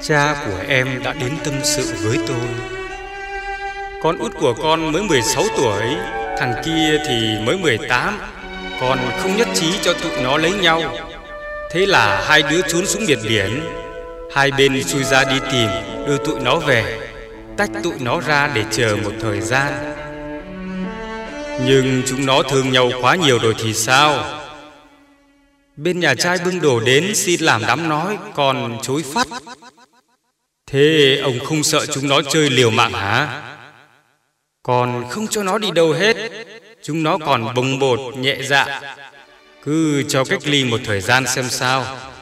Cha của em đã đến tâm sự với tôi. Con út của con mới 16 tuổi, thằng kia thì mới 18. Con không nhất trí cho tụi nó lấy nhau. Thế là hai đứa trốn xuống biển. Hai bên xui ra đi tìm, đưa tụi nó về, tách tụi nó ra để chờ một thời gian. Nhưng chúng nó thương nhau quá nhiều rồi thì sao? Bên nhà trai bưng đồ đến xin làm đám nói, còn chối phắt. Thế ông không sợ chúng nó chơi liều mạng hả? Còn không cho nó đi đâu hết. Chúng nó còn bồng bột nhẹ dạ. Cứ cho cách ly một thời gian xem sao.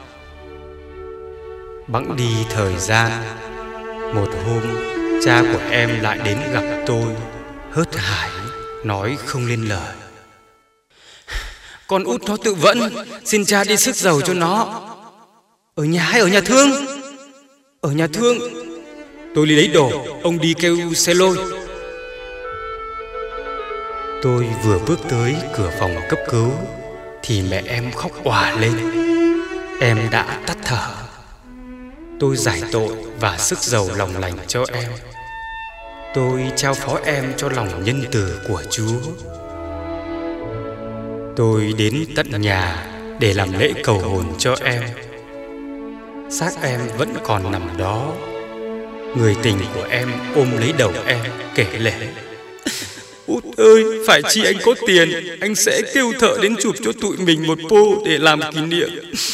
Bẵng đi thời gian, một hôm cha của em lại đến gặp tôi, hớt hải, nói không lên lời. Con út nó tự vẫn, xin cha đi xức dầu cho nó. Ở nhà hay ở nhà thương? Ở nhà thương. Tôi đi lấy đồ, ông đi kêu xe lôi. Tôi vừa bước tới cửa phòng cấp cứu thì mẹ em khóc òa lên. Em đã tắt thở. Tôi giải tội và sức dầu lòng lành cho em. Tôi trao phó em cho lòng nhân từ của Chúa. Tôi đến tận nhà để làm lễ cầu hồn cho em. Xác em vẫn còn nằm đó. Người tình của em ôm lấy đầu em kể lể. Út ơi, phải chi anh có tiền, anh sẽ kêu thợ đến chụp cho tụi mình một pô để làm kỷ niệm.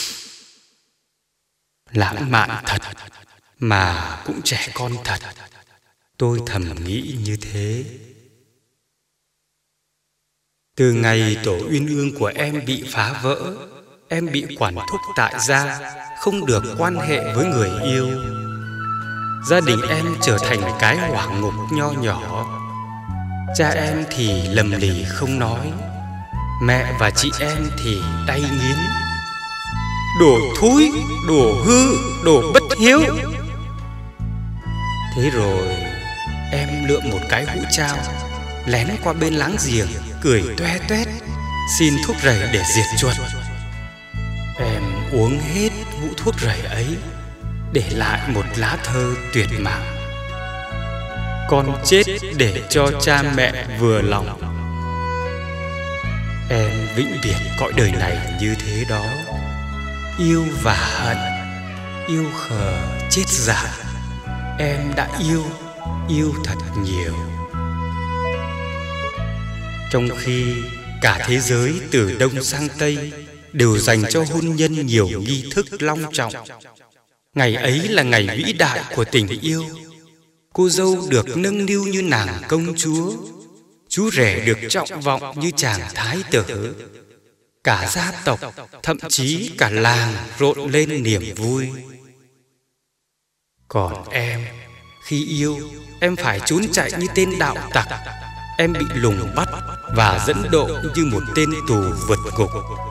Lãng mạn thật, mà cũng trẻ con thật. Tôi thầm nghĩ như thế. Từ ngày tổ uyên ương của em bị phá vỡ, em bị quản thúc tại gia, không được quan hệ với người yêu. Gia đình em trở thành cái hỏa ngục nho nhỏ. Cha em thì lầm lì không nói, mẹ và chị em thì đay nghiến. Đồ thúi, đồ hư, đồ bất hiếu. Thế rồi em lượm một cái hũ trao, lén qua bên láng giềng, cười toe toét, xin thuốc rầy để diệt chuột. Em uống hết hũ thuốc rầy ấy, để lại một lá thơ tuyệt mạng. Con chết để cho cha mẹ vừa lòng. Em vĩnh biệt cõi đời này như thế đó. Yêu và hận, yêu khờ chết dại. Em đã yêu thật nhiều. Trong khi cả thế giới từ Đông sang Tây đều dành cho hôn nhân nhiều nghi thức long trọng. Ngày ấy là ngày vĩ đại của tình yêu. Cô dâu được nâng niu như nàng công chúa, chú rể được trọng vọng như chàng thái tử. Cả gia tộc, thậm chí cả làng rộn lên niềm vui. Còn em, khi yêu, em phải trốn chạy như tên đạo tặc. Em bị lùng bắt và dẫn độ như một tên tù vượt ngục.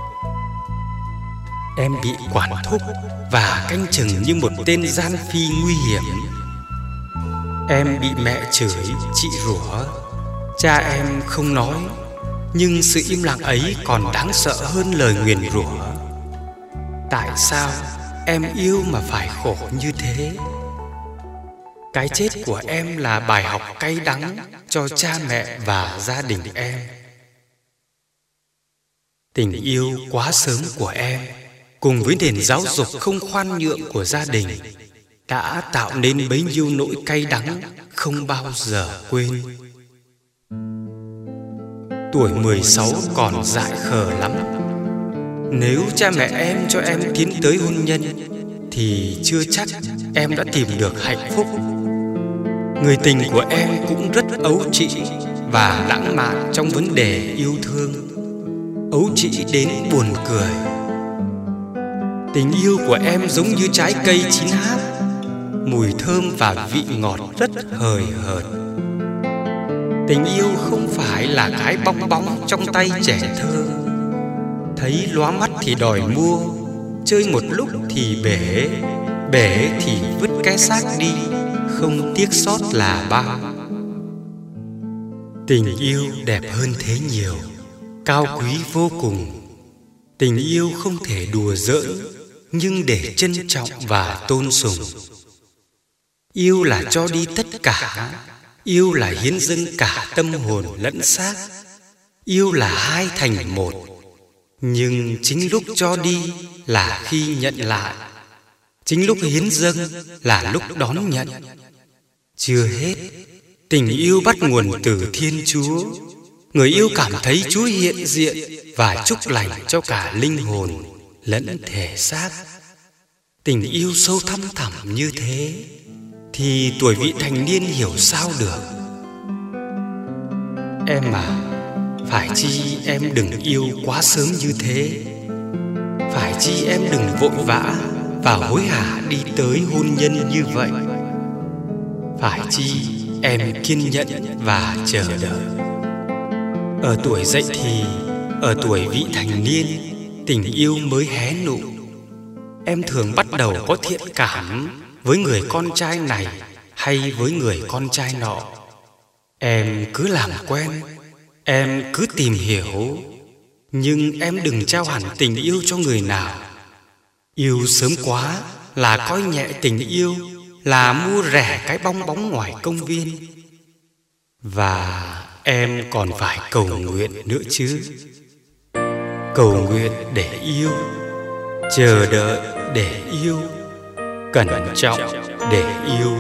Em bị quản thúc và canh chừng như một tên gian phi nguy hiểm. Em bị mẹ chửi, chị rủa. Cha em không nói, nhưng sự im lặng ấy còn đáng sợ hơn lời nguyền rủa. Tại sao em yêu mà phải khổ như thế? Cái chết của em là bài học cay đắng cho cha mẹ và gia đình em. Tình yêu quá sớm của em, cùng với nền giáo dục không khoan nhượng của gia đình, đã tạo nên bấy nhiêu nỗi cay đắng không bao giờ quên. Tuổi 16 còn dại khờ lắm. Nếu cha mẹ em cho em tiến tới hôn nhân, thì chưa chắc em đã tìm được hạnh phúc. Người tình của em cũng rất ấu trĩ và lãng mạn trong vấn đề yêu thương, ấu trĩ đến buồn cười. Tình yêu của em giống như trái cây chín háp, mùi thơm và vị ngọt rất hời hợt. Tình yêu không phải là cái bong bóng trong tay trẻ thơ, thấy lóa mắt thì đòi mua, chơi một lúc thì bể, bể thì vứt cái xác đi, không tiếc xót là bao. Tình yêu đẹp hơn thế nhiều, cao quý vô cùng. Tình yêu không thể đùa giỡn, nhưng để trân trọng và tôn sùng. Yêu là cho đi tất cả. Yêu là hiến dâng cả tâm hồn lẫn xác. Yêu là hai thành một. Nhưng chính lúc cho đi là khi nhận lại. Chính lúc hiến dâng là lúc đón nhận. Chưa hết, tình yêu bắt nguồn từ Thiên Chúa. Người yêu cảm thấy Chúa hiện diện và chúc lành cho cả linh hồn lẫn thể xác. Tình yêu sâu thăm thẳm như thế thì tuổi vị thành niên hiểu sao được. Em à, phải chi em đừng yêu quá sớm như thế. Phải chi em đừng vội vã và hối hả đi tới hôn nhân như vậy. Phải chi em kiên nhẫn và chờ đợi. Ở tuổi dậy thì, ở tuổi vị thành niên, tình yêu mới hé nụ. Em thường bắt đầu có thiện cảm với người con trai này hay với người con trai nọ. Em cứ làm quen, em cứ tìm hiểu. Nhưng em đừng trao hẳn tình yêu cho người nào. Yêu sớm quá là coi nhẹ tình yêu, là mua rẻ cái bong bóng ngoài công viên. Và em còn phải cầu nguyện nữa chứ. Cầu nguyện để yêu, chờ đợi để yêu, cẩn trọng để yêu.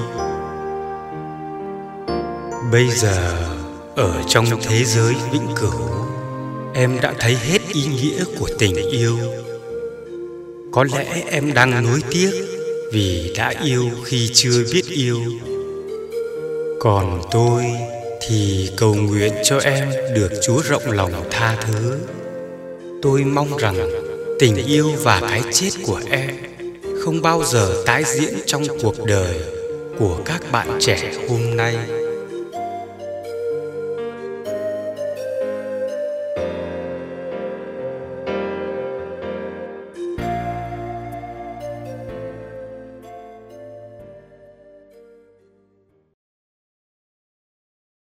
Bây giờ ở trong thế giới vĩnh cửu, em đã thấy hết ý nghĩa của tình yêu. Có lẽ em đang nuối tiếc vì đã yêu khi chưa biết yêu. Còn tôi thì cầu nguyện cho em được Chúa rộng lòng tha thứ. Tôi mong rằng tình yêu và cái chết của em không bao giờ tái diễn trong cuộc đời của các bạn trẻ hôm nay.